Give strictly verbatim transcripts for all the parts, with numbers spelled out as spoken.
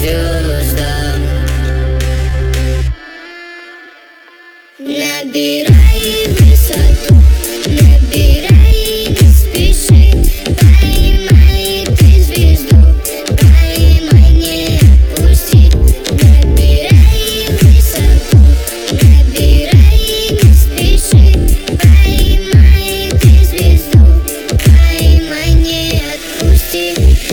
звездам. Набирай высоту, набирай, не спеши. Поймай ты звезду, поймай, не отпусти. Набирай высоту, набирай, не спеши. Поймай ты звезду, поймай, не отпусти.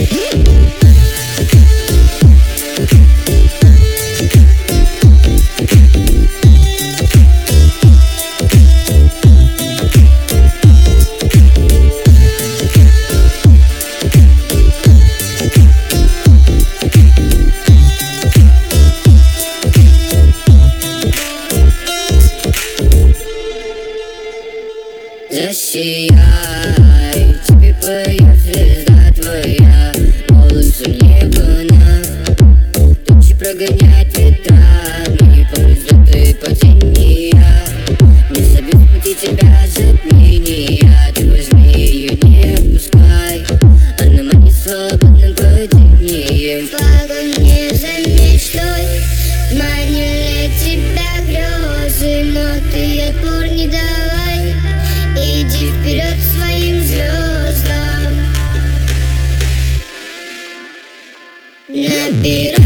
Засияй, тебе поет звезда твоя, волосы небо на тучи прогоняет ветрами, ползут и падения. Не собью в пути тебя затмения, ты возьми ее, не отпускай, она манит свободным падением. Погони за мечтой, манили тебя грезы, но ты отпор не давай. Иди вперед к своим звездам. Набирай